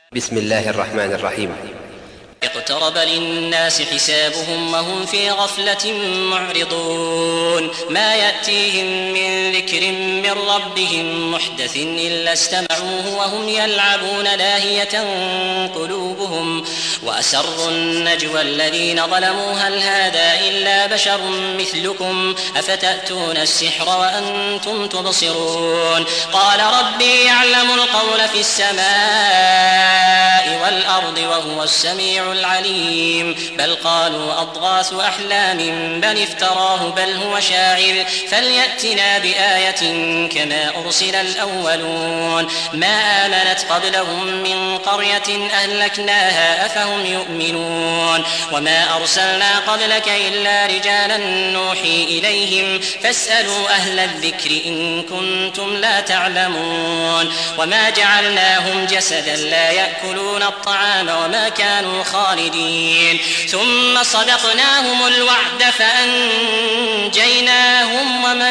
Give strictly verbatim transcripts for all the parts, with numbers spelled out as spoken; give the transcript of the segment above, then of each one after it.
بسم الله الرحمن الرحيم. اقترب للناس حسابهم وهم في غفلة معرضون ما يأتيهم من ذكر من ربهم محدث إلا استمعوه وهم يلعبون لاهية قلوبهم وأسروا النجوى الذين ظلموا هل هذا إلا بشر مثلكم أفتأتون السحر وأنتم تبصرون قال ربي يعلم القول في السماء والأرض وهو السميع العليم بل قالوا أضغاث أحلام بل افتراه بل هو شاعر فليأتنا بآية كما أرسل الأولون ما آمنت قبلهم من قرية أهلكناها أفهم يؤمنون وما أرسلنا قبلك إلا رجالا نوحي إليهم فاسألوا أهل الذكر إن كنتم لا تعلمون وما جعلناهم جسدا لا يأكلون الطعام وما كانوا خالدين ثم صدقناهم الوعد فأنجيناهم ومن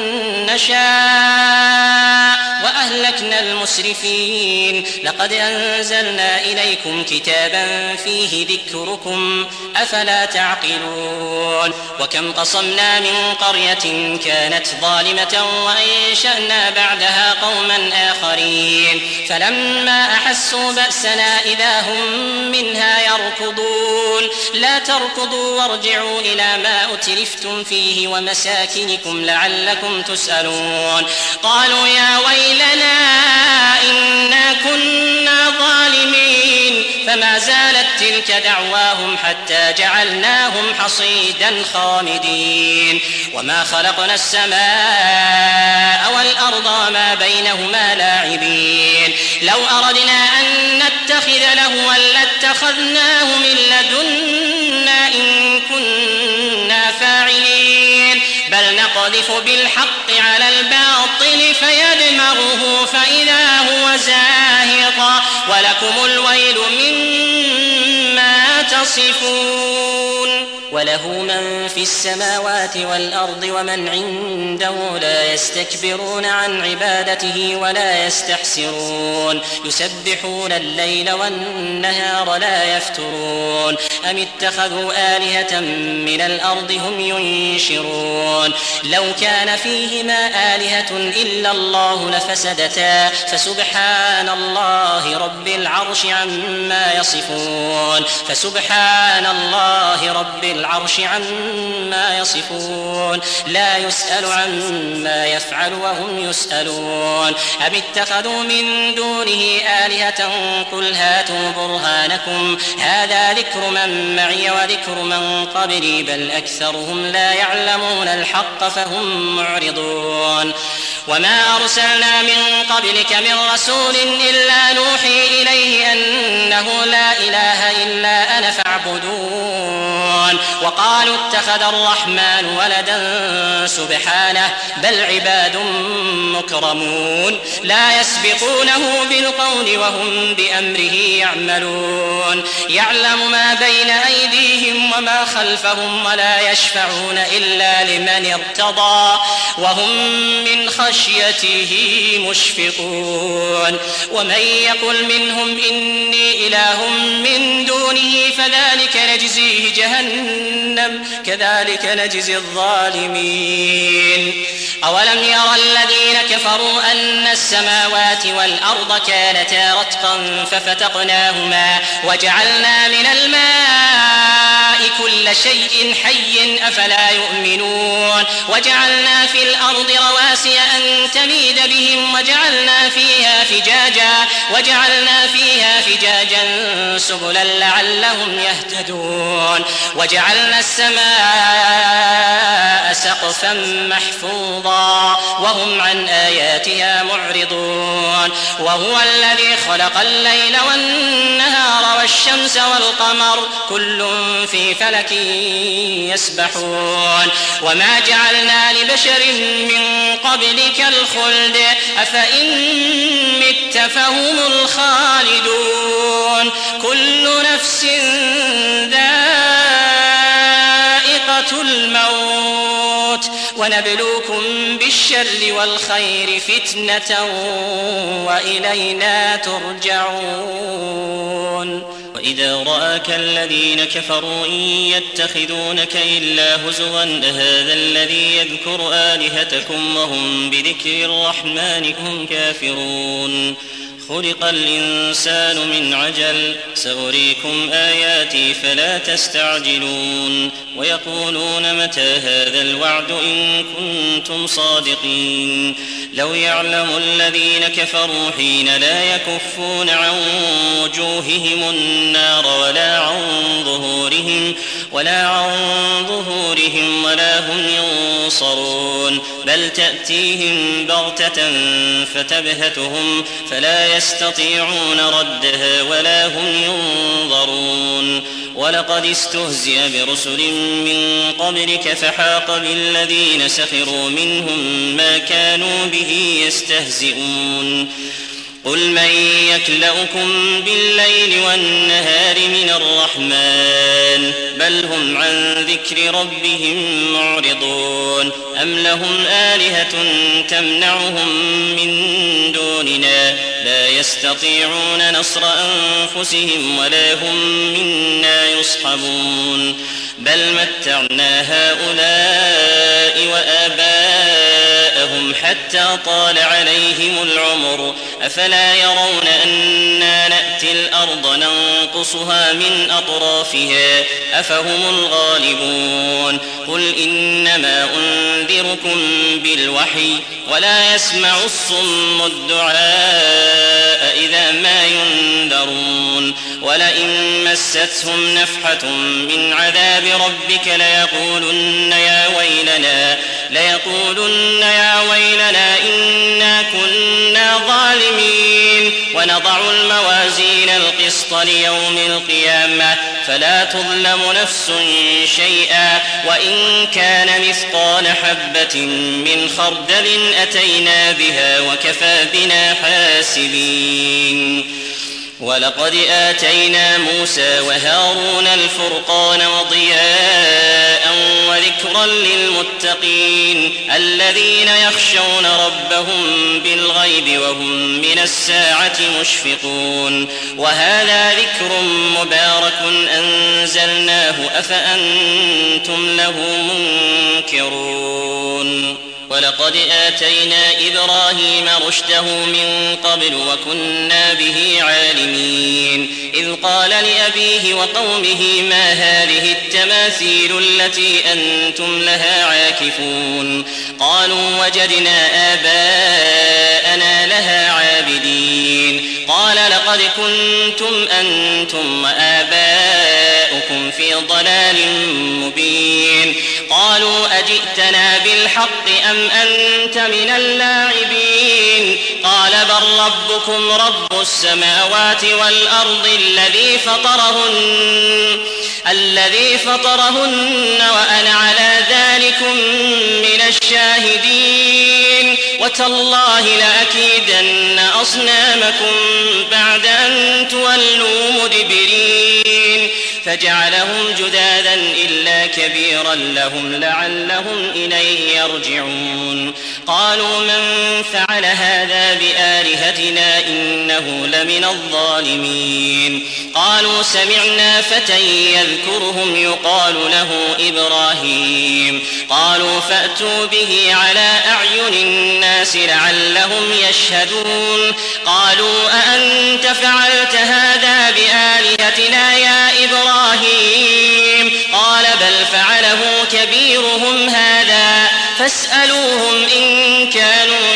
نشاء وأهلكنا المسرفين لقد أنزلنا إليكم كتابا فيه ذكركم أفلا تعقلون وكم قصمنا من قرية كانت ظالمة وأنشأنا بعدها قوما آخرين فلما أحسوا بأسنا إذا هم منها يركضون لا تركضوا وارجعوا إلى ما أترفتم فيه ومساكنكم لعلكم تسألون قالوا يا ويلنا إنا كنا ظالمين فما زالت تلك دعواهم حتى جعلناهم حصيدا خامدين وما خلقنا السماء والأرض وما بينهما لاعبين لو أردنا أن نتخذ لهوا لاتخذناه من لدنا إن كنا فاعلين بل نقذف بالحق على الباطل فيدمغه فإذا هو زاهق ولكم الويل مما تصفون وله من في السماوات والأرض ومن عنده لا يستكبرون عن عبادته ولا يستحسرون يسبحون الليل والنهار لا يفترون أم اتخذوا آلهة من الأرض هم ينشرون لو كان فيهما آلهة إلا الله لفسدتا فسبحان الله رب العرش عما يصفون فسبحان الله رب العرش عما يصفون لا يسأل عما يفعل وهم يسألون أم اتخذوا من دونه آلهة قل هاتوا برهانكم هذا ذكر من معي وذكر من قبلي بل أكثرهم لا يعلمون الحق فهم معرضون وما أرسلنا من قبلك من رسول إلا نوحي إليه أنه لا إله إلا أنا فاعبدون وقالوا اتخذ الرحمن ولدا سبحانه بل عباد مكرمون لا يسبقونه بالقول وهم بأمره يعملون يعلم ما بين أيديهم وما خلفهم ولا يشفعون إلا لمن ارتضى وهم من خشيته مشفقون ومن يقل منهم إني إله من دونه فذلك نجزيه جهنم كذلك نجزي الظالمين أولم يرى الذين كفروا أن السماوات والأرض كانتا رتقا ففتقناهما وجعلنا من الماء كل شيء حي أفلا يؤمنون وجعلنا في الأرض رواسي أن تميد بهم وجعلنا فيها فجاجا وجعلنا فيها فجاجا سبلا لعلهم يهتدون وجعلنا السماء سقفا محفوظا وهم عن آياتها معرضون وهو الذي خلق الليل والنهار والشمس والقمر كل في فلك يسبحون وما جعلنا لبشر من قبلك الخلد أفإن مت فهم الخالدون كل نفس ذائقة الموت ونبلوكم بالشر والخير فتنة وإلينا ترجعون. وإذا رآك الذين كفروا إن يتخذونك إلا هزوا أهذا الذي يذكر آلهتكم وهم بذكر الرحمن هم كافرون خلق الإنسان من عجل سأريكم آياتي فلا تستعجلون ويقولون متى هذا الوعد إن كنتم صادقين لو يعلم الذين كفروا حين لا يكفون عن وجوههم النار ولا عن ظهورهم ولا عن ظهورهم ولا هم ينصرون بل تأتيهم بغتة فتبهتهم فلا يستطيعون ردها ولا هم ينظرون ولقد استهزئ برسل من قبلك فحاق بالذين سخروا منهم ما كانوا به يستهزئون قل من يكلؤكم بالليل والنهار من الرحمن بل هم عن ذكر ربهم معرضون أم لهم آلهة تمنعهم من دوننا لا يستطيعون نصر أنفسهم ولا هم منا يصحبون بل متعنا هؤلاء وآباءهم حتى طال عليهم العمر أفلا يرون أنا نأتي الأرض ننقصها من أطرافها أفهم الغالبون قل إنما أنذركم بالوحي ولا يسمع الصم الدعاء إذا ما ينذرون ولئن مستهم نفحة من عذاب ربك ليقولن يا ويلنا ليقولن يا ويلنا إنا كنا ظالمين ونضع الموازين القسط ليوم القيامة فلا تظلم نفس شيئا وإن كان مثقال حبة من خردل أتينا بها وكفى بنا حاسبين ولقد آتينا موسى وهارون الفرقان وضياء وذكرا للمتقين الذين يخشون ربهم بالغيب وهم من الساعة مشفقون وهذا ذكر مبارك أنزلناه أفأنتم له منكرون ولقد آتينا إبراهيم رشده من قبل وكنا به عالمين إذ قال لأبيه وقومه ما هذه التماثيل التي أنتم لها عاكفون قالوا وجدنا آباءنا لها عابدين قال لقد كنتم أنتم وآباؤكم في ضلال مبين قالوا أجئتنا بالحق أم أنت من اللاعبين قال بل ربكم رب السماوات والأرض الذي فطرهن الذي فطرهن وأنا على ذلكم من الشاهدين وتالله لأكيدن أصنامكم بعد أن تولوا مدبرين فجعلهم جذاذا إلا كبيرا لهم لعلهم إليه يرجعون قالوا من فعل هذا بآلهتنا إنه لمن الظالمين قالوا سمعنا فتى يذكرهم يقال له إبراهيم قالوا فأتوا به على أعين الناس لعلهم يشهدون قالوا أأنت فعلت هذا بآلهتنا يا إبراهيم قال بل فعله كبيرهم هذا فاسألوهم إن كانوا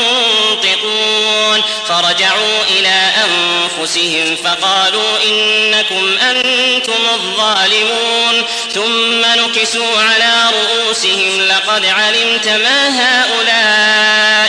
ينطقون فرجعوا إلى أنفسهم فقالوا إنكم أنتم الظالمون ثم نكسوا على رؤوسهم لقد علمت ما هؤلاء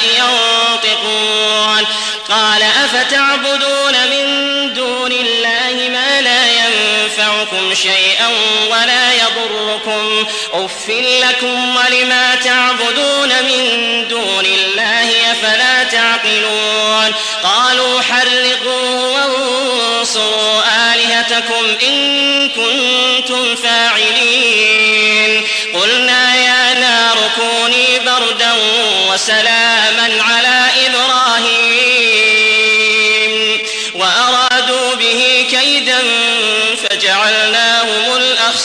ينطقون قال أفتعبدون من دون الله ما لا ينفعكم شيئا ولا يضركم أف لكم ولما تعبدون من دون الله أفلا تعقلون قالوا حرقوا وانصروا آلهتكم إن كنتم فاعلين قلنا يا نار كوني بردا وسلاما على إبراهيم وأرادوا به كيدا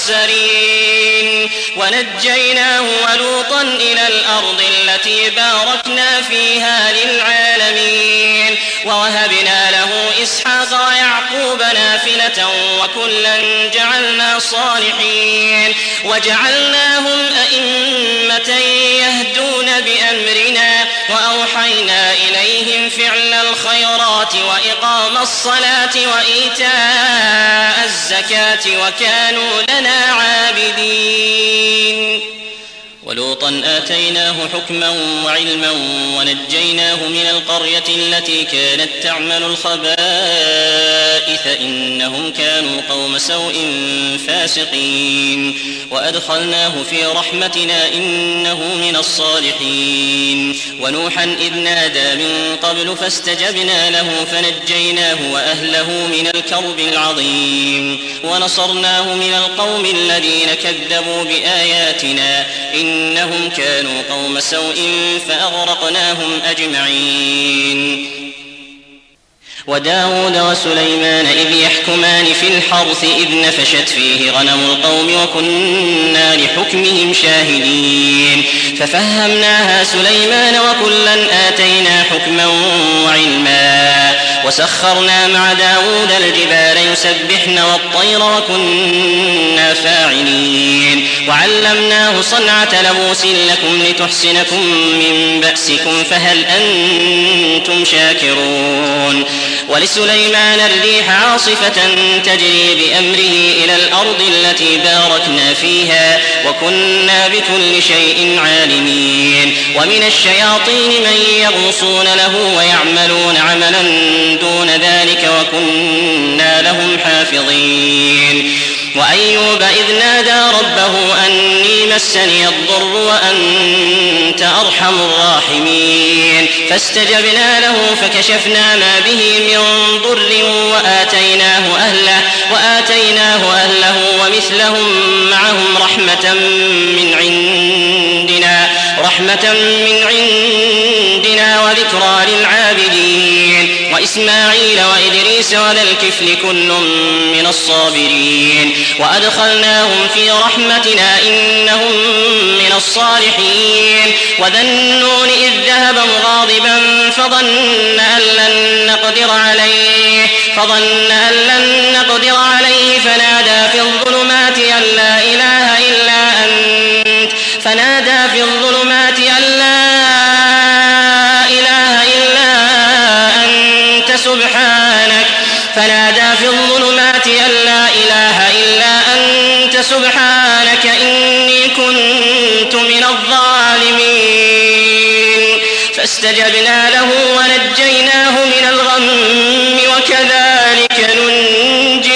الأخسرين ونجيناه ولوطا إلى الأرض التي باركنا فيها للعالمين ووهبنا له إسحاق ويعقوب نافلة وكلا جعلنا صالحين وجعلناهم أئمة يهدون بأمرنا وأوحينا إليهم فعل الخيرات وإقام الصلاة وإيتاء الزكاة وكانوا لنا عابدين ولوطا آتيناه حكما وعلما ونجيناه من القرية التي كانت تعمل الخبائث إنهم كانوا قوم سوء فاسقين وأدخلناه في رحمتنا إنه من الصالحين ونوحا إذ نادى من قبل فاستجبنا له فنجيناه وأهله من الكرب العظيم ونصرناه من القوم الذين كذبوا بآياتنا إنهم كانوا قوم سوء فأغرقناهم أجمعين وداود وسليمان إذ يحكمان في الحرث إذ نفشت فيه غنم القوم وكنا لحكمهم شاهدين ففهمناها سليمان وكلا آتينا حكما وعلما وسخرنا مع داود الجبال يسبحن والطير وكنا فاعلين وعلمناه صنعة لبوس لكم لتحسنكم من بأسكم فهل أنتم شاكرون ولسليمان الريح عاصفة تجري بأمره إلى الأرض التي باركنا فيها وكنا بكل شيء عالمين ومن الشياطين من يغوصون له ويعملون عملا دون ذلك وكنا لهم حافظين وأيوب إذ نادى ربه أني مسني الضر وأنت أرحم الراحمين فاستجبنا له فكشفنا ما به من ضر وآتيناه أهله وآتيناه أهله ومثلهم معهم رحمة من عندنا رحمة من عندنا وذكرى للعابدين وإسماعيل وإدريس وذا الكفل كل من الصابرين وأدخلناهم في رحمتنا إنهم من الصالحين وذا النون إذ ذهب مغاضبا فظن أن لن نقدر عليه فظن أن لن نقدر عليه فنادى في الظلمات أن لا إله إلا أنت فنادى في الظلمات أن لا إله إلا أنت سبحانك فنادى في الظلمات أن لا إله إلا أنت سبحانك إني كنت من الظالمين فاستجبنا له ونجيناه من الغم وكذلك ننجي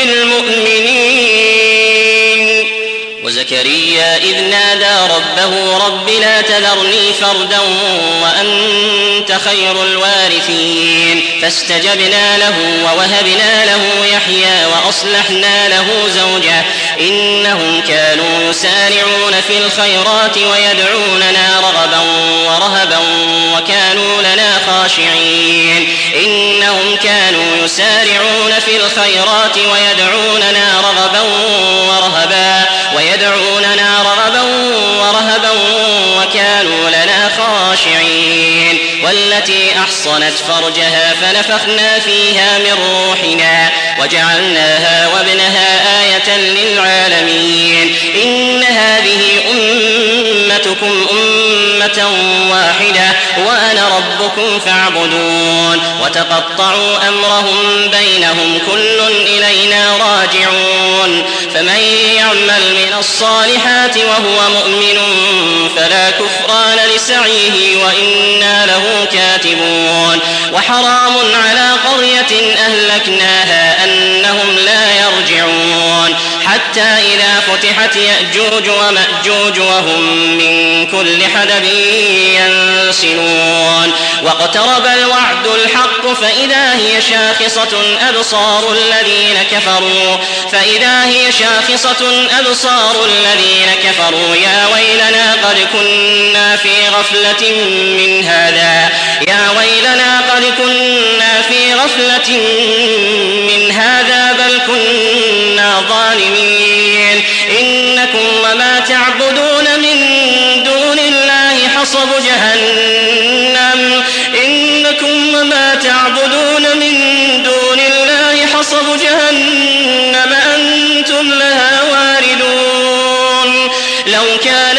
المؤمنين وزكريا إذ نادى ربه رب لا تذرني فردا وأنت خير الوارثين فاستجبنا له ووهبنا له يحيى وأصلحنا له زوجه إنهم كانوا يسارعون في الخيرات ويدعوننا رغبا ورهبا وكانوا لنا خاشعين إنهم كانوا يسارعون في الخيرات ويدعوننا رغبا ورهبا ويدعوننا رغبا ورهبا وكانوا لنا خاشعين والتي أحصنت فرجها فنفخنا فيها من روحنا وجعلناها وابنها آية للعالمين إن هذه أمتكم أمة واحدة وأنا ربكم فاعبدون وتقطعوا أمرهم بينهم كل إلينا راجعون فمن يعمل من الصالحات وهو مؤمن فلا كفران لسعيه وإنا له كاتبون وحرام على قرية أهلكناها أنهم لا يرجعون حتى إذا فتحت يأجوج ومأجوج وهم من كل حدب ينسلون واقترب الوعد الحق فإذا هي شاخصة أبصار الذين كفروا فإذا هي شاخصة أبصار الذين كفروا يا ويلنا قد كنا في غفلة من هذا يا ويلنا قد كنا في غفلة من هذا بل كنا ظالمين إن إنكم وما تعبدون من دون الله حصب جهنم إنكم وما تعبدون من دون الله حصب جهنم أنتم لها واردون لو كان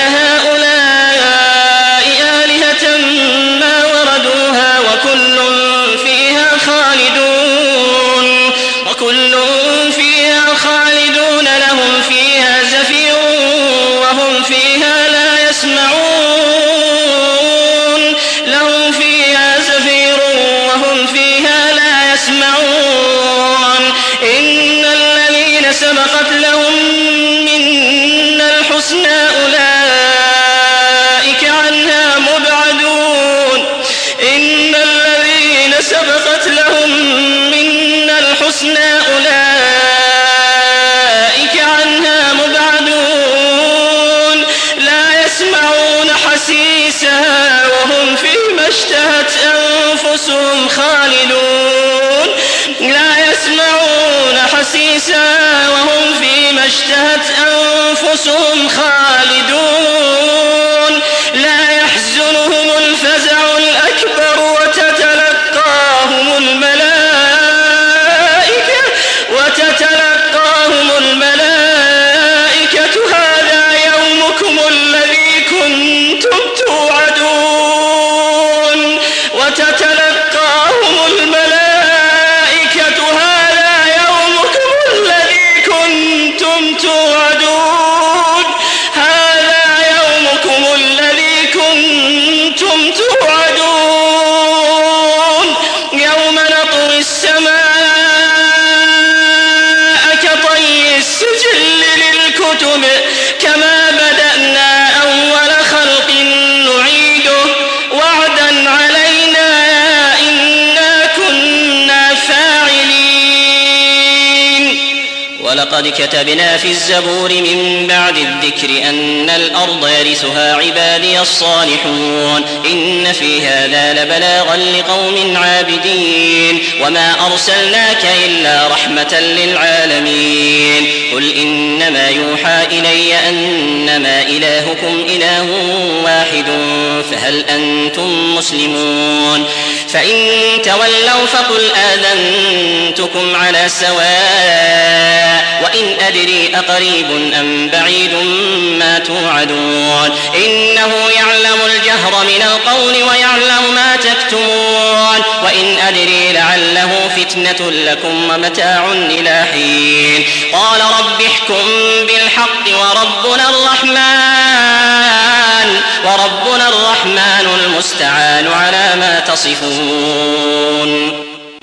هؤلاء آلهة ما وردوها وكل فيها خالدون وكل فيها خالدون لهم فيها زفير وهم فيها لا يسمعون لهم فيها زفير وهم فيها لا يسمعون إن الذين سبقت لهم منا الحسنى أولئك عنها مبعدون إن الذين سبقت لهم منا الحسنى أولئك عنها مبعدون لا يسمعون حسيسها وهم فيما اشتهت أنفسهم خالدون لا يسمعون حسيسها وهم فيما اشتهت أنفسهم خالدون لا يحزنهم الفزع الأكبر وتتلقاهم الملائكة وتتلقاهم الملائكة هذا يومكم الذي كنتم توعدون وتتلقاهم الملائكة هذا يومكم الذي كنتم توعدون هذا يومكم الذي كنتم توعدون يوم نطوي السماء كطي السجل للكتب كما بدأنا أول خلق نعيده وعدا علينا إنا كنا فاعلين ولقد كتبنا في الزبور من بعد الذكر أن الأرض يرثها عبادي الصالحون إن في هذا لبلاغا لقوم عابدين وما أرسلناك إلا رحمة للعالمين قل إنما يوحى إلي أنما إلهكم إله واحد فهل أنتم مسلمون فإن تولوا فقل آذنتكم على سواء وإن أدري أقريب أم بعيد ما توعدون إنه يعلم الجهر من القول ويعلم ما تكتمون وإن أدري لعله فتنة لكم ومتاع إلى حين قال رب احكم بالحق وربنا الرحمن وربنا الرحمن المستعان على ما تصفون